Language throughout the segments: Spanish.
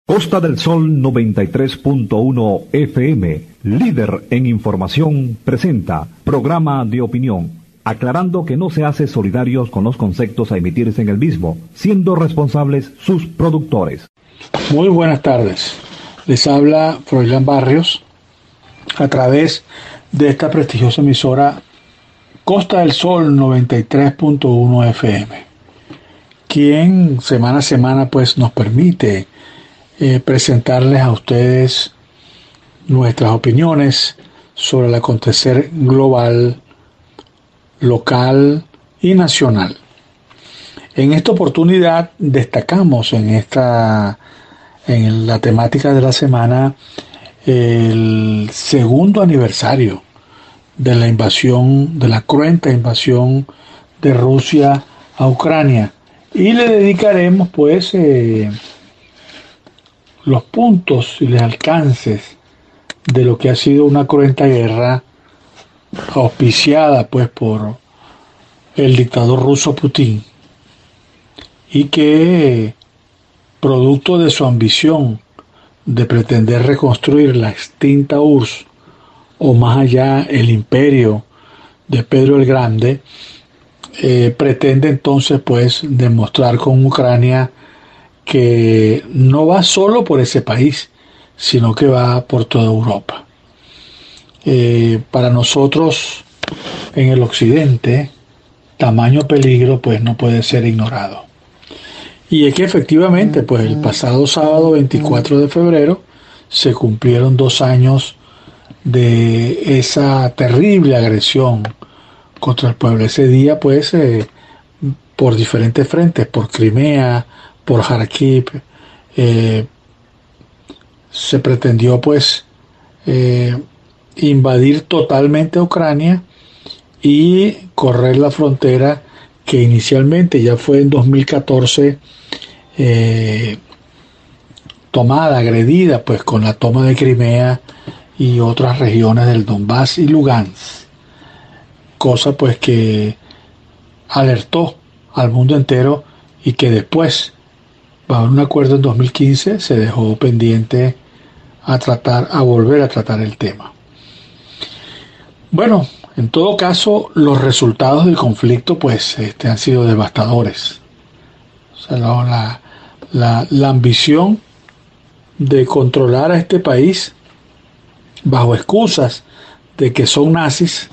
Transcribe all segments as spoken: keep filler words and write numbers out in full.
Costa del Sol noventa y tres punto uno F M, líder en información, presenta programa de opinión, aclarando que no se hace solidarios con los conceptos a emitirse en el mismo, siendo responsables sus productores. Muy buenas tardes, les habla Froilán Barrios a través de esta prestigiosa emisora Costa del Sol noventa y tres punto uno F M, quien semana a semana pues nos permite Eh, presentarles a ustedes nuestras opiniones sobre el acontecer global, local y nacional. En esta oportunidad destacamos en esta en la temática de la semana el segundo aniversario de la invasión, de la cruenta invasión de Rusia a Ucrania, y le dedicaremos pues eh, los puntos y los alcances de lo que ha sido una cruenta guerra auspiciada pues por el dictador ruso Putin, y que, producto de su ambición de pretender reconstruir la extinta U R S S, o más allá el imperio de Pedro el Grande, eh, pretende entonces pues demostrar con Ucrania que no va solo por ese país, sino que va por toda Europa. Eh, para nosotros en el occidente, tamaño peligro pues no puede ser ignorado. Y es que efectivamente pues el pasado sábado veinticuatro de febrero se cumplieron dos años de esa terrible agresión contra el pueblo. Ese día pues eh, por diferentes frentes, por Crimea, por Kharkiv, eh, se pretendió pues eh, invadir totalmente Ucrania y correr la frontera que inicialmente ya fue en dos mil catorce eh, tomada, agredida pues con la toma de Crimea y otras regiones del Donbass y Lugansk, cosa pues que alertó al mundo entero y que después, bajo un acuerdo en dos mil quince, se dejó pendiente a tratar, a volver a tratar el tema. Bueno, en todo caso, los resultados del conflicto pues este, han sido devastadores. O sea, la, la, la ambición de controlar a este país bajo excusas de que son nazis,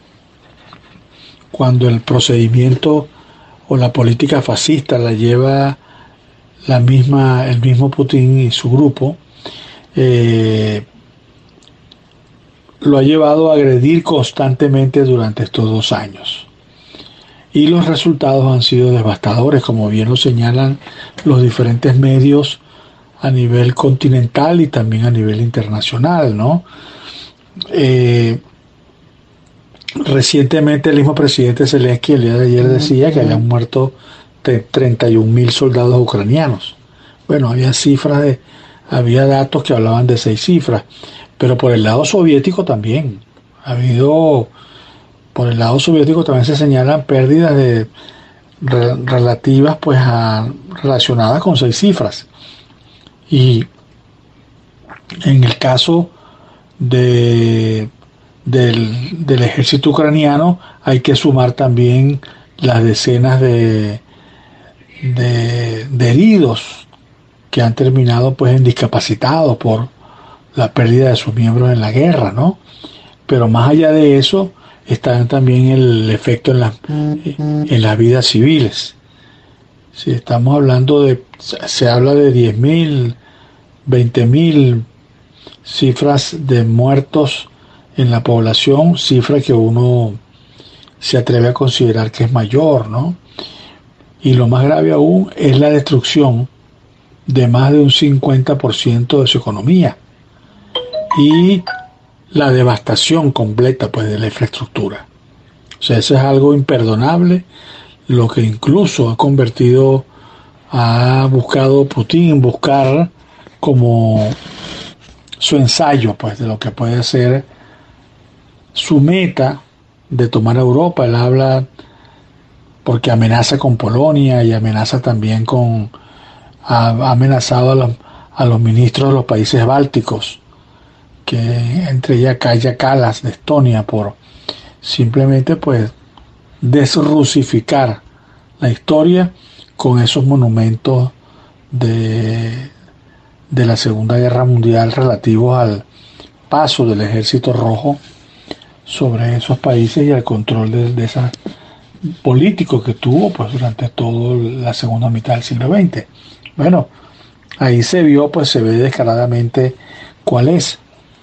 cuando el procedimiento o la política fascista la lleva la misma, el mismo Putin y su grupo, eh, lo ha llevado a agredir constantemente durante estos dos años. Y los resultados han sido devastadores, como bien lo señalan los diferentes medios a nivel continental y también a nivel internacional, ¿no? Eh, recientemente el mismo presidente Zelensky el día de ayer decía que habían muerto treinta y un mil soldados ucranianos. Bueno, había cifras de, había datos que hablaban de seis cifras, pero por el lado soviético también ha habido, por el lado soviético también se señalan pérdidas de re, relativas pues a, relacionadas con seis cifras. Y en el caso de del, del ejército ucraniano hay que sumar también las decenas de De, de heridos que han terminado pues en discapacitados por la pérdida de sus miembros en la guerra, ¿no? Pero más allá de eso está también el efecto en, la, en las vidas civiles. Si estamos hablando de, se habla de diez mil, veinte mil cifras de muertos en la población, cifra que uno se atreve a considerar que es mayor, ¿no? Y lo más grave aún es la destrucción de más de un cincuenta por ciento de su economía y la devastación completa pues de la infraestructura. O sea, eso es algo imperdonable, lo que incluso ha convertido, ha buscado Putin buscar como su ensayo pues de lo que puede ser su meta de tomar a Europa. Él habla porque amenaza con Polonia y amenaza también con, ha, ha amenazado a, la, a los ministros de los países bálticos, que entre ellas Kaja Kallas de Estonia, por simplemente pues desrusificar la historia con esos monumentos de, de la Segunda Guerra Mundial relativos al paso del Ejército Rojo sobre esos países y al control de, de esa político que tuvo pues durante toda la segunda mitad del siglo veinte. Bueno, ahí se vio, pues se ve descaradamente cuál es.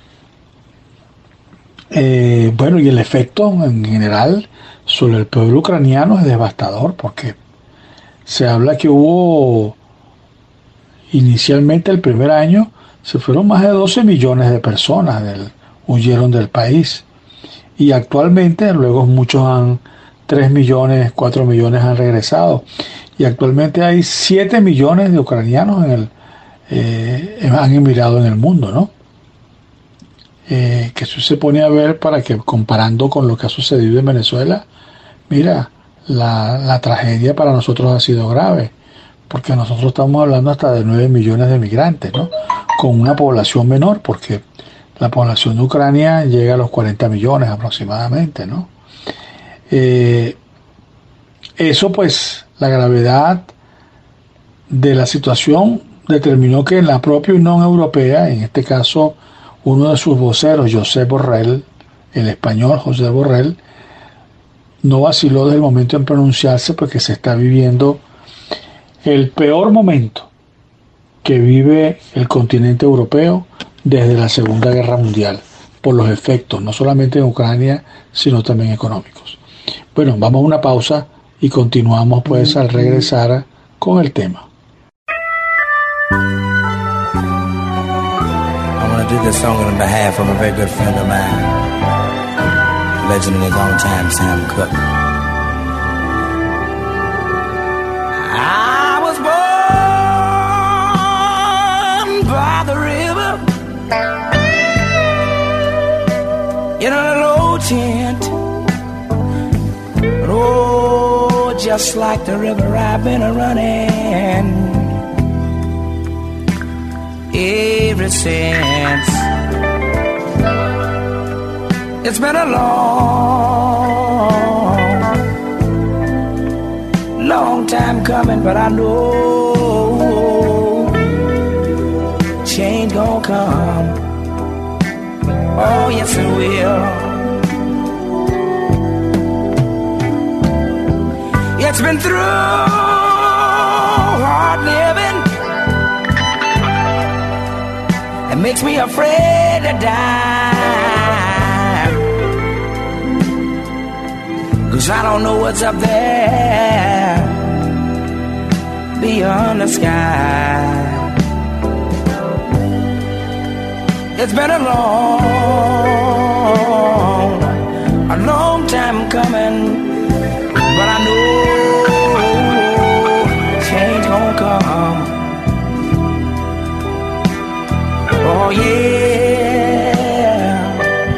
Eh, bueno, y el efecto en general sobre el pueblo ucraniano es devastador, porque se habla que hubo inicialmente el primer año se fueron más de doce millones de personas del, huyeron del país, y actualmente luego muchos han tres millones, cuatro millones han regresado, y actualmente hay siete millones de ucranianos en el eh, han emigrado en el mundo, ¿no? Eh, que eso se pone a ver, para que comparando con lo que ha sucedido en Venezuela, mira, la, la tragedia para nosotros ha sido grave, porque nosotros estamos hablando hasta de nueve millones de migrantes, ¿no? Con una población menor, porque la población de Ucrania llega a los cuarenta millones aproximadamente, ¿no? Eh, eso pues, la gravedad de la situación determinó que en la propia Unión Europea, en este caso uno de sus voceros, Josep Borrell, el español José Borrell, no vaciló desde el momento en pronunciarse, porque se está viviendo el peor momento que vive el continente europeo desde la Segunda Guerra Mundial, por los efectos, no solamente en Ucrania, sino también económicos. Bueno, vamos a una pausa y continuamos pues al regresar con el tema. I want to do this song on behalf of a very good friend of mine, legend in his own time, Sam Cooke. I was born by the river in a little old tent, but oh, just like the river I've been a running ever since. It's been a long, long time coming, but I know change gon' come. Oh, yes it will. It's been through hard living, it makes me afraid to die, 'cause I don't know what's up there beyond the sky. It's been a long, a long time coming, but I know change gon' come. Oh yeah.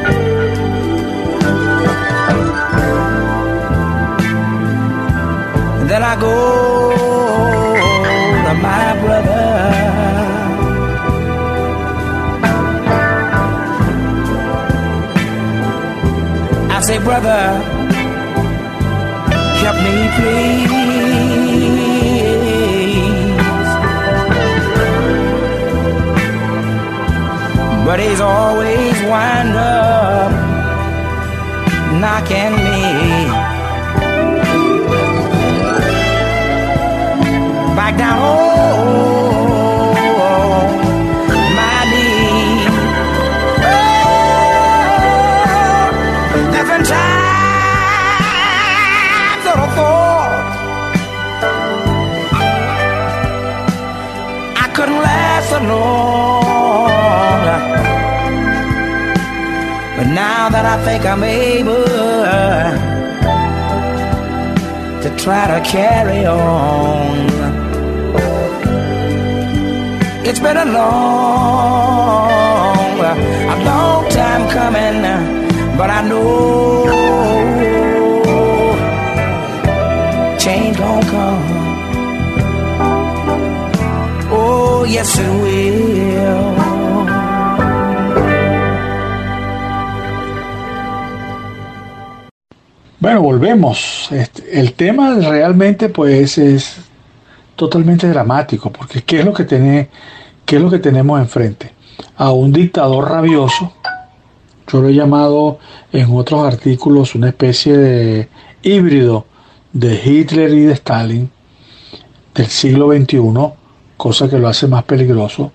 And then I go to my brother, I say, brother, help me please. But he's always wind up knocking me back down on my knee. Oh, there's been times that I thought I couldn't last so long, but now that I think I'm able to try to carry on. It's been a long, a long time coming, but I know change gon' come. Oh yes it will. Bueno, volvemos. Este, el tema realmente pues es totalmente dramático, porque ¿qué es lo que tiene, qué es lo que tenemos enfrente? A un dictador rabioso. Yo lo he llamado en otros artículos una especie de híbrido de Hitler y de Stalin del siglo veintiuno, cosa que lo hace más peligroso,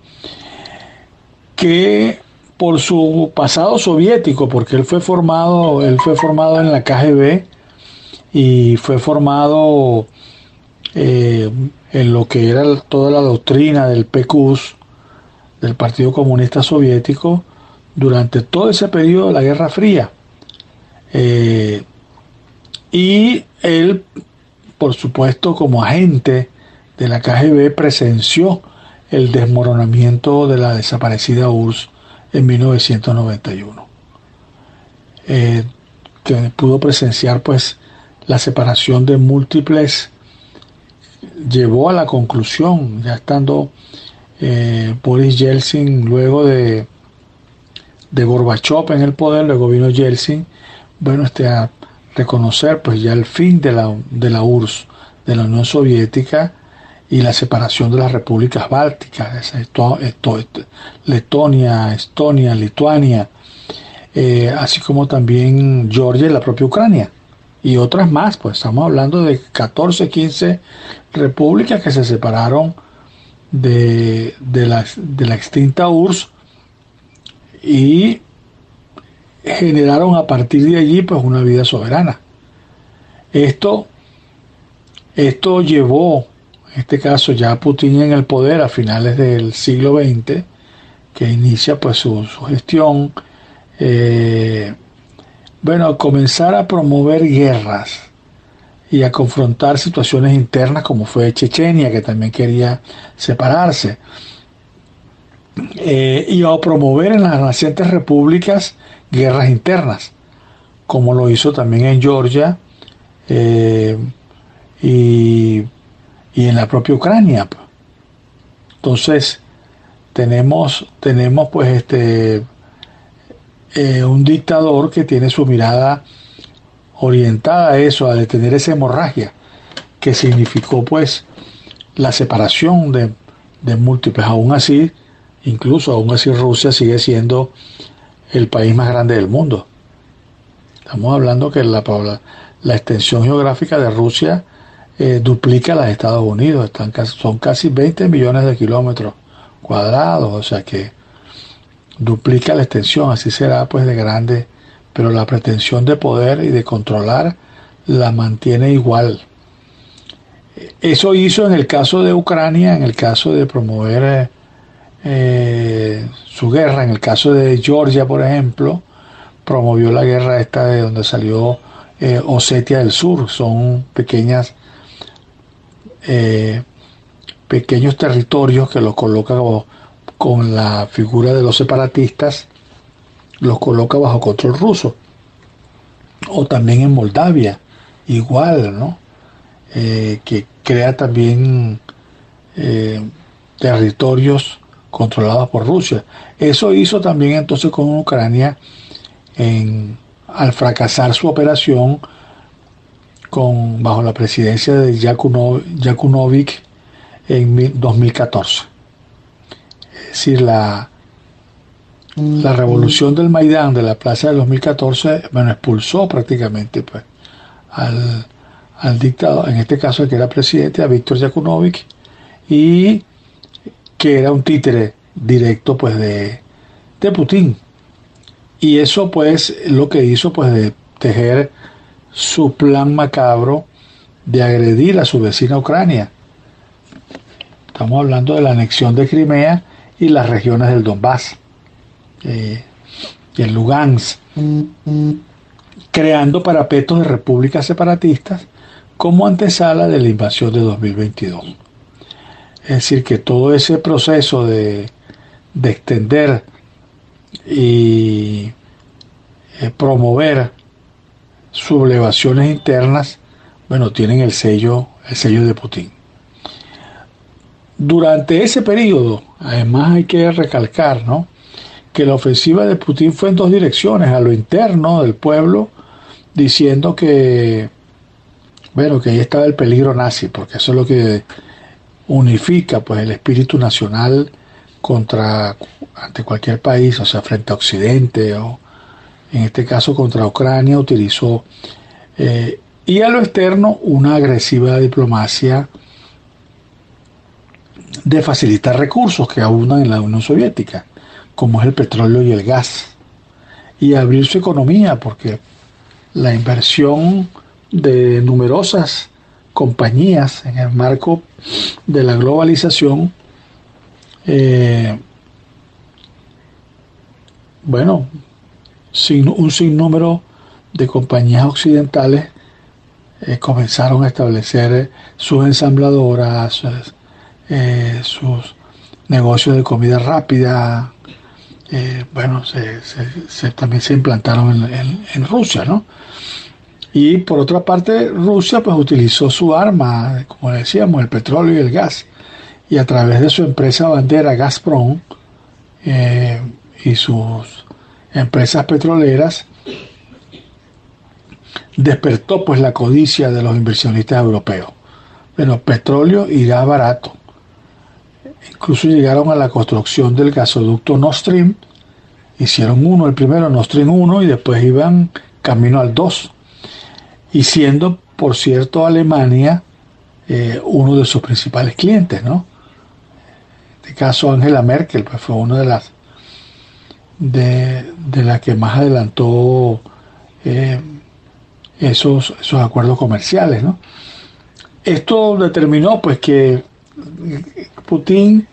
que por su pasado soviético, porque él fue formado, él fue formado en la K G B y fue formado eh, en lo que era toda la doctrina del P Q S, del Partido Comunista Soviético, durante todo ese periodo de la Guerra Fría. Eh, y él, por supuesto, como agente de la K G B, presenció el desmoronamiento de la desaparecida U R S S en mil novecientos noventa y uno. Eh, que pudo presenciar pues la separación de múltiples, llevó a la conclusión, ya estando eh, Boris Yeltsin, luego de, de Gorbachev en el poder, luego vino Yeltsin, bueno, este, a reconocer pues ya el fin de la, de la U R S S, de la Unión Soviética, y la separación de las repúblicas bálticas, esto, esto, esto, Letonia, Estonia, Lituania, eh, así como también Georgia y la propia Ucrania, y otras más. Pues estamos hablando de catorce, quince repúblicas que se separaron de, de, la, de la extinta U R S S y generaron a partir de allí pues una vida soberana. Esto, esto llevó, en este caso ya a Putin en el poder a finales del siglo veinte, que inicia pues su, su gestión, eh, bueno, a comenzar a promover guerras y a confrontar situaciones internas como fue Chechenia, que también quería separarse, eh, y a promover en las nacientes repúblicas guerras internas, como lo hizo también en Georgia eh, y y en la propia Ucrania. Entonces tenemos tenemos pues este eh, un dictador que tiene su mirada orientada a eso, a detener esa hemorragia que significó pues la separación de, de múltiples. Aún así, incluso aún así Rusia sigue siendo el país más grande del mundo. Estamos hablando que la, la, la extensión geográfica de Rusia Eh, duplica las de Estados Unidos, están casi, son casi veinte millones de kilómetros cuadrados, o sea que duplica la extensión, así será pues de grande, pero la pretensión de poder y de controlar la mantiene igual. Eso hizo en el caso de Ucrania, en el caso de promover eh, eh, su guerra, en el caso de Georgia, por ejemplo, promovió la guerra esta de donde salió eh, Osetia del Sur, son pequeñas Eh, pequeños territorios que los coloca con la figura de los separatistas, los coloca bajo control ruso. O también en Moldavia, igual, ¿no? Eh, que crea también eh, territorios controlados por Rusia. Eso hizo también entonces con Ucrania en, al fracasar su operación Con, bajo la presidencia de Yakunovich en dos mil catorce. Es decir, la, la revolución del Maidán de la plaza de dos mil catorce, bueno, expulsó prácticamente pues, al, al dictador, en este caso el que era presidente, a Víctor Yakunovich, y que era un títere directo pues de, de Putin. Y eso pues lo que hizo pues de tejer su plan macabro de agredir a su vecina Ucrania. Estamos hablando de la anexión de Crimea y las regiones del Donbass eh, y el Lugansk, creando parapetos de repúblicas separatistas como antesala de la invasión de dos mil veintidós. Es decir, que todo ese proceso de, de extender y eh, promover sublevaciones internas, bueno, tienen el sello, el sello de Putin. Durante ese periodo, además hay que recalcar, ¿no?, que la ofensiva de Putin fue en dos direcciones: a lo interno del pueblo, diciendo que, bueno, que ahí estaba el peligro nazi, porque eso es lo que unifica, pues, el espíritu nacional contra, ante cualquier país, o sea, frente a Occidente, o en este caso contra Ucrania, utilizó, eh, y a lo externo, una agresiva diplomacia de facilitar recursos que abundan en la Unión Soviética, como es el petróleo y el gas, y abrir su economía, porque la inversión de numerosas compañías en el marco de la globalización, eh, bueno, sin, un sinnúmero de compañías occidentales eh, comenzaron a establecer sus ensambladoras, eh, sus negocios de comida rápida. Eh, bueno, se, se, se, también se implantaron en, en, en Rusia, ¿no? Y por otra parte, Rusia pues utilizó su arma, como decíamos, el petróleo y el gas, y a través de su empresa bandera Gazprom eh, y sus empresas petroleras despertó pues la codicia de los inversionistas europeos. Bueno, petróleo y gas barato. Incluso llegaron a la construcción del gasoducto Nord Stream. Hicieron uno, el primero Nord Stream uno, y después iban camino al dos. Y siendo, por cierto, Alemania eh, uno de sus principales clientes, ¿no? En este caso, Angela Merkel pues, fue una de las de, de las que más adelantó eh, esos, esos acuerdos comerciales, ¿no? Esto determinó pues que Putin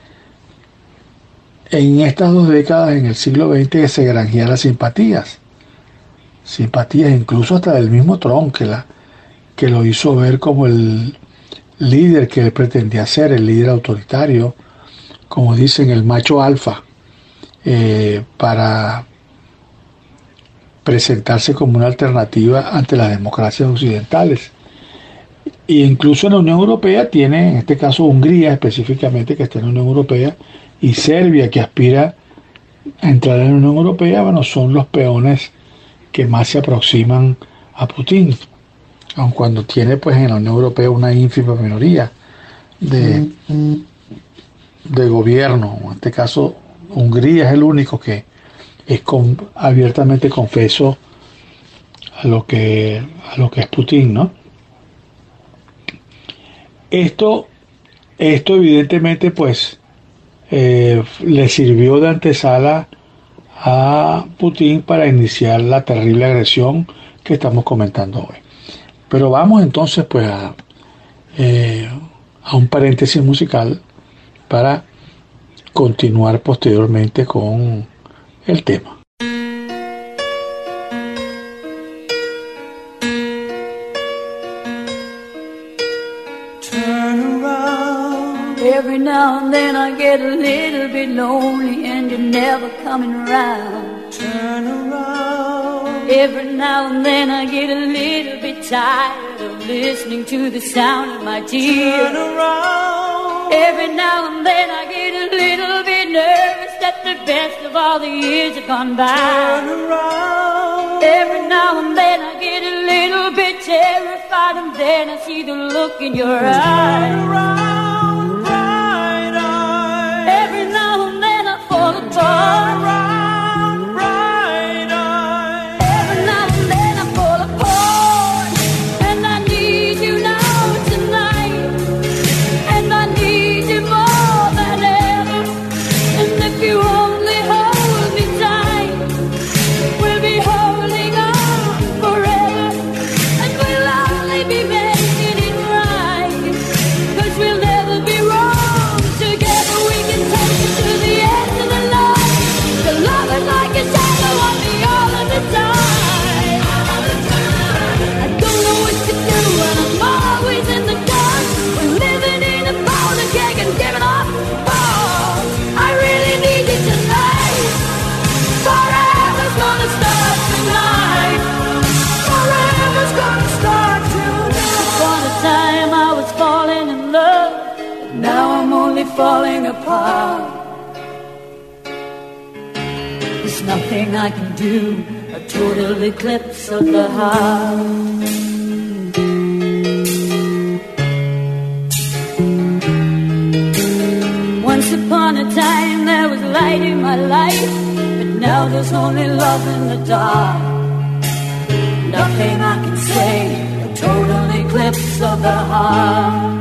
en estas dos décadas, en el siglo veinte, se granjeara simpatías. Simpatías incluso hasta del mismo Trump, que, la, que lo hizo ver como el líder que él pretendía ser, el líder autoritario, como dicen, el macho alfa, eh, para presentarse como una alternativa ante las democracias occidentales. E incluso en la Unión Europea tiene, en este caso Hungría específicamente, que está en la Unión Europea, y Serbia, que aspira a entrar en la Unión Europea, bueno, son los peones que más se aproximan a Putin, aun cuando tiene pues en la Unión Europea una ínfima minoría de, de gobierno. En este caso Hungría es el único que es con, abiertamente confeso a lo que a lo que es Putin, ¿no? Esto esto evidentemente pues eh, le sirvió de antesala a Putin para iniciar la terrible agresión que estamos comentando hoy. Pero vamos entonces pues a, eh, a un paréntesis musical para continuar posteriormente con el tema. Every now and then I get a little bit lonely and you're never coming around. Turn around. Every now and then I get a little bit tired of listening to the sound of my tears. Turn around. Every now and then I get a little bit nervous that the best of all the years have gone by. Turn around. Every now and then I get a little bit terrified and then I see the look in your eyes. Turn around. Turn around, bright eyes. Every now and then I fall apart, and I need you now tonight, and I need you more than ever. And if you only hold me tight, we'll be holding on forever, and we'll only be making it right, 'cause we'll never falling apart. There's nothing I can do, a total eclipse of the heart. Once upon a time there was light in my life, but now there's only love in the dark. Nothing I can say, a total eclipse of the heart.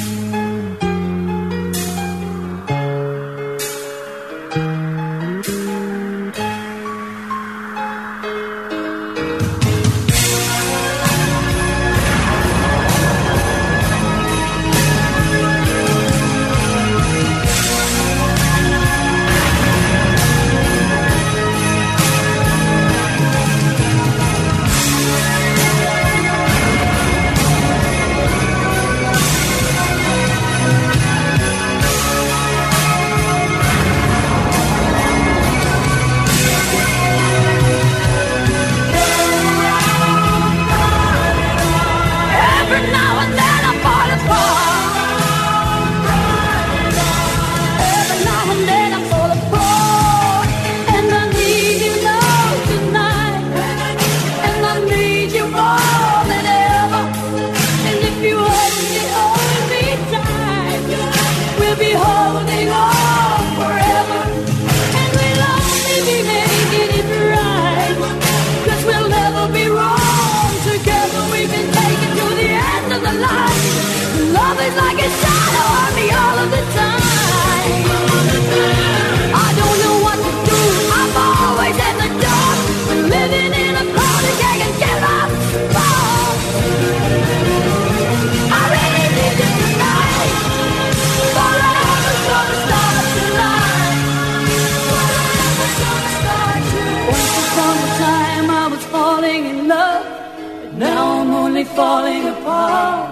Falling apart.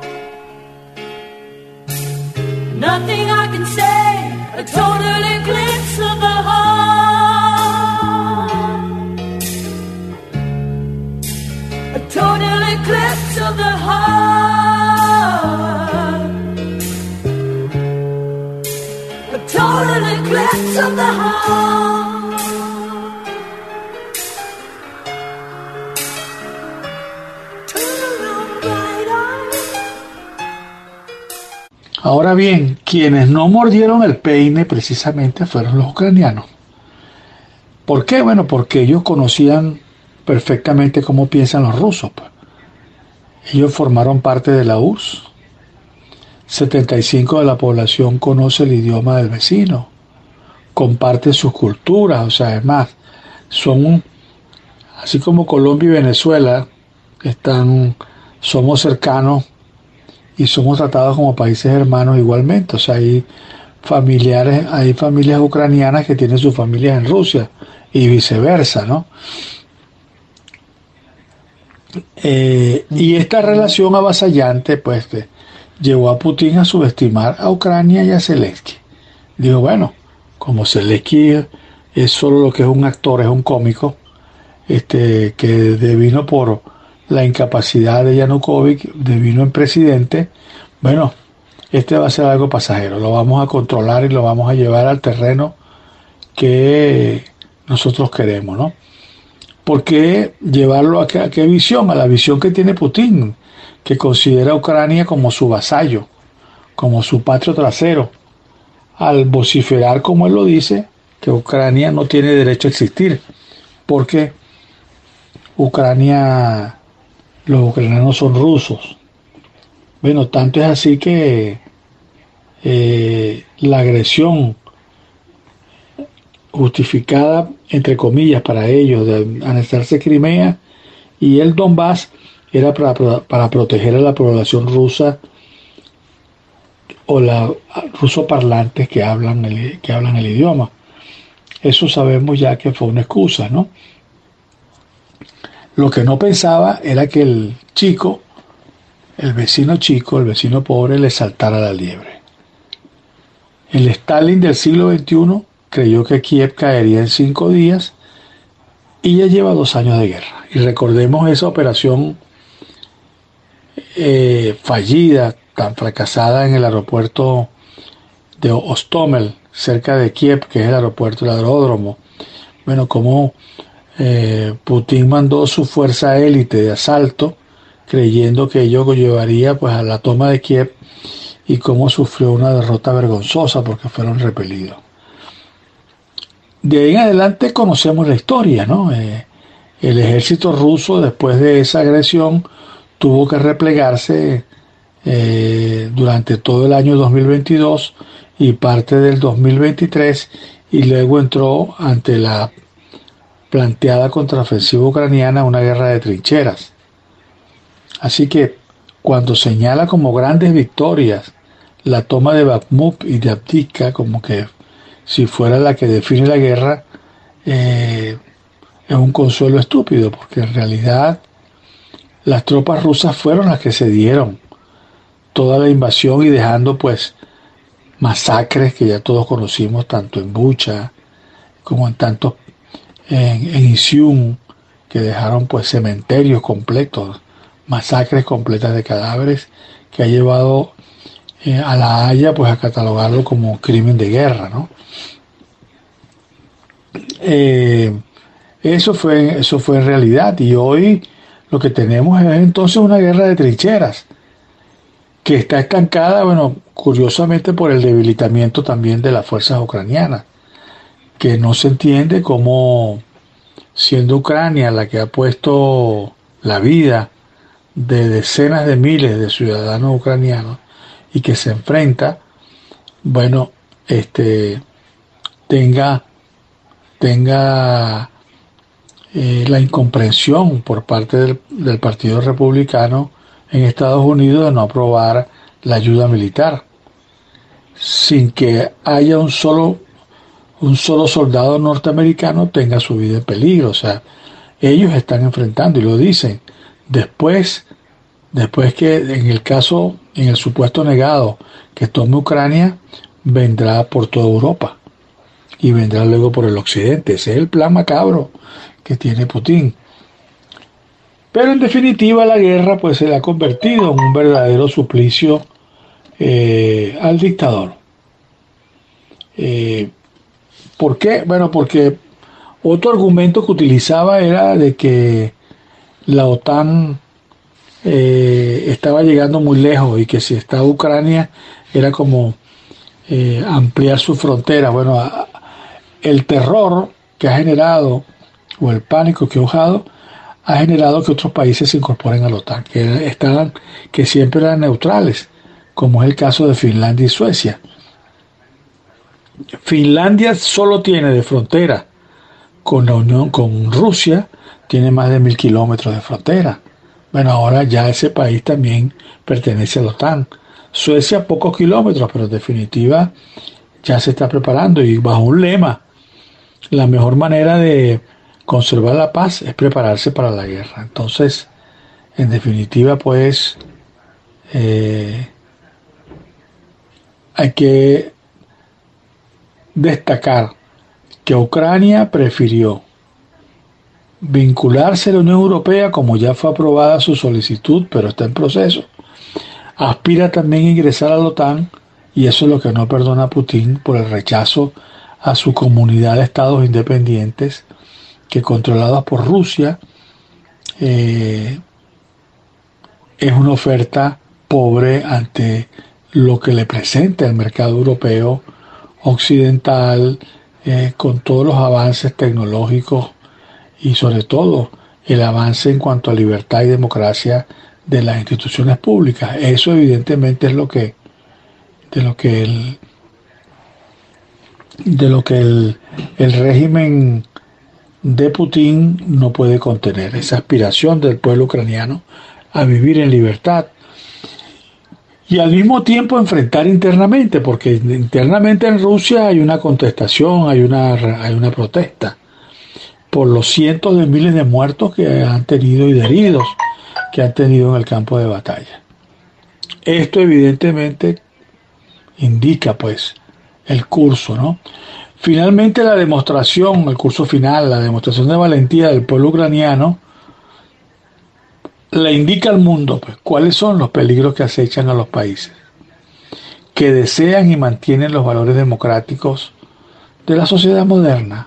Nothing I can say, a total eclipse of the heart. A total eclipse of the heart. A total eclipse of the heart. Ahora bien, quienes no mordieron el peine precisamente fueron los ucranianos. ¿Por qué? Bueno, porque ellos conocían perfectamente cómo piensan los rusos. Ellos formaron parte de la U R S S. setenta y cinco por ciento de la población conoce el idioma del vecino, comparte sus culturas, o sea, es más, son, así como Colombia y Venezuela, están, somos cercanos y somos tratados como países hermanos igualmente. O sea, hay familiares, hay familias ucranianas que tienen sus familias en Rusia y viceversa, ¿no? Eh, y esta relación avasallante, pues, que llevó a Putin a subestimar a Ucrania y a Zelensky. Dijo, bueno, como Zelensky es solo lo que es un actor, es un cómico, este, que devino por la incapacidad de Yanukovych, devino en presidente, bueno, este va a ser algo pasajero, lo vamos a controlar y lo vamos a llevar al terreno que nosotros queremos, ¿no? ¿Por qué llevarlo a qué, a qué visión? A la visión que tiene Putin, que considera a Ucrania como su vasallo, como su patio trasero, al vociferar, como él lo dice, que Ucrania no tiene derecho a existir, porque Ucrania, los ucranianos son rusos. Bueno, tanto es así que eh, la agresión justificada, entre comillas, para ellos, de anexarse Crimea y el Donbass, era para, para proteger a la población rusa o la ruso parlantes que hablan el, que hablan el idioma. Eso sabemos ya que fue una excusa, ¿no? Lo que no pensaba era que el chico, el vecino chico, el vecino pobre, le saltara la liebre. El Stalin del siglo veintiuno creyó que Kiev caería en cinco días y ya lleva dos años de guerra. Y recordemos esa operación eh, fallida, tan fracasada en el aeropuerto de Hostomel, cerca de Kiev, que es el aeropuerto, el aeródromo. Bueno, como eh, Putin mandó su fuerza élite de asalto, creyendo que ello llevaría pues a la toma de Kiev, y cómo sufrió una derrota vergonzosa porque fueron repelidos. De ahí en adelante conocemos la historia, ¿no? Eh, el ejército ruso, después de esa agresión, tuvo que replegarse eh, durante todo el año dos mil veintidós y parte del dos mil veintitrés, y luego entró ante la planteada contraofensiva ucraniana una guerra de trincheras. Así que cuando señala como grandes victorias la toma de Bakhmut y de Avdiivka, como que si fuera la que define la guerra, eh, es un consuelo estúpido, porque en realidad las tropas rusas fueron las que se dieron toda la invasión y dejando pues masacres que ya todos conocimos, tanto en Bucha como en tantos en, en Izium, que dejaron pues cementerios completos, masacres completas de cadáveres, que ha llevado eh, a La Haya pues a catalogarlo como crimen de guerra, ¿no? Eh, eso fue eso fue en realidad, y hoy lo que tenemos es entonces una guerra de trincheras que está estancada, bueno, curiosamente por el debilitamiento también de las fuerzas ucranianas, que no se entiende cómo, siendo Ucrania la que ha puesto la vida de decenas de miles de ciudadanos ucranianos y que se enfrenta, bueno, este tenga tenga eh, la incomprensión por parte del, del Partido Republicano en Estados Unidos de no aprobar la ayuda militar, sin que haya un solo un solo soldado norteamericano tenga su vida en peligro. O sea, ellos están enfrentando, y lo dicen, después después que en el caso, en el supuesto negado que tome Ucrania, vendrá por toda Europa y vendrá luego por el occidente. Ese es el plan macabro que tiene Putin. Pero en definitiva la guerra pues se le ha convertido en un verdadero suplicio eh, al dictador. Eh, ¿Por qué? Bueno, porque otro argumento que utilizaba era de que la OTAN eh, estaba llegando muy lejos y que si estaba Ucrania era como eh, ampliar su frontera. Bueno, a, el terror que ha generado, o el pánico que ha causado, ha generado que otros países se incorporen a la OTAN, que estaban, que siempre eran neutrales, como es el caso de Finlandia y Suecia. Finlandia solo tiene de frontera con la Unión, con Rusia, tiene más de mil kilómetros de frontera. Bueno, ahora ya ese país también pertenece a la OTAN. Suecia pocos kilómetros, pero en definitiva ya se está preparando, y bajo un lema: la mejor manera de conservar la paz es prepararse para la guerra. Entonces, en definitiva, pues eh, hay que destacar que Ucrania prefirió vincularse a la Unión Europea, como ya fue aprobada su solicitud, pero está en proceso. Aspira también a ingresar a la OTAN, y eso es lo que no perdona a Putin por el rechazo a su comunidad de estados independientes que, controlados por Rusia, eh, es una oferta pobre ante lo que le presenta el mercado europeo occidental, eh, con todos los avances tecnológicos y sobre todo el avance en cuanto a libertad y democracia de las instituciones públicas. Eso evidentemente es lo que de lo que el de lo que el, el régimen de Putin no puede contener, esa aspiración del pueblo ucraniano a vivir en libertad y al mismo tiempo enfrentar internamente, porque internamente en Rusia hay una contestación, hay una, hay una protesta por los cientos de miles de muertos que han tenido y de heridos que han tenido en el campo de batalla. Esto evidentemente indica pues el curso, ¿no? Finalmente la demostración, el curso final, la demostración de valentía del pueblo ucraniano le indica al mundo pues cuáles son los peligros que acechan a los países, que desean y mantienen los valores democráticos de la sociedad moderna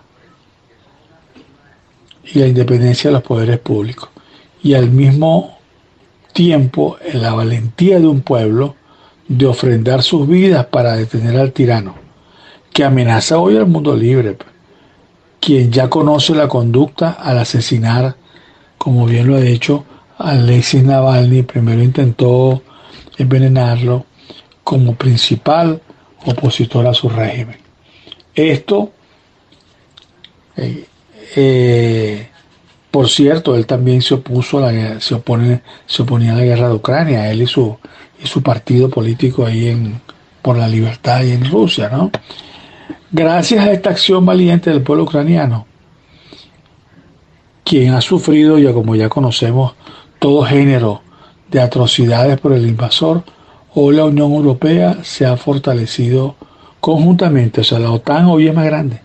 y la independencia de los poderes públicos, y al mismo tiempo en la valentía de un pueblo de ofrendar sus vidas para detener al tirano, que amenaza hoy al mundo libre, quien ya conoce la conducta al asesinar, como bien lo ha hecho, a Alexei Navalny. Primero intentó envenenarlo como principal opositor a su régimen. Esto, eh, eh, por cierto, él también se opuso a la, se opone, se oponía a la guerra de Ucrania, él y su y su partido político ahí en por la libertad y en Rusia, ¿no? Gracias a esta acción valiente del pueblo ucraniano, quien ha sufrido, ya como ya conocemos, todo género de atrocidades por el invasor, hoy la Unión Europea se ha fortalecido conjuntamente. O sea, la OTAN hoy es más grande.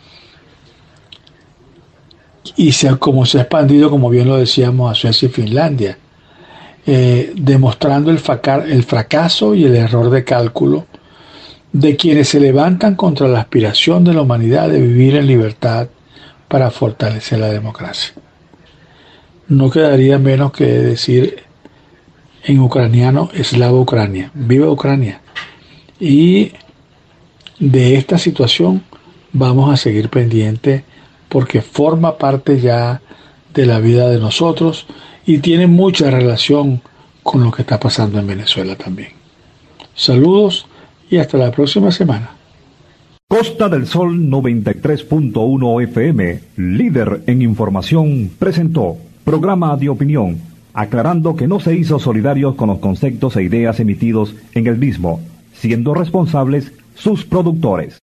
Y se, como se ha expandido, como bien lo decíamos, a Suecia y Finlandia, eh, demostrando el, facar, el fracaso y el error de cálculo de quienes se levantan contra la aspiración de la humanidad de vivir en libertad para fortalecer la democracia. No quedaría menos que decir en ucraniano, Slava Ucrania, viva Ucrania. Y de esta situación vamos a seguir pendientes porque forma parte ya de la vida de nosotros y tiene mucha relación con lo que está pasando en Venezuela también. Saludos y hasta la próxima semana. Costa del Sol noventa y tres punto uno F M, líder en información, presentó programa de opinión, aclarando que no se hizo solidarios con los conceptos e ideas emitidos en el mismo, siendo responsables sus productores.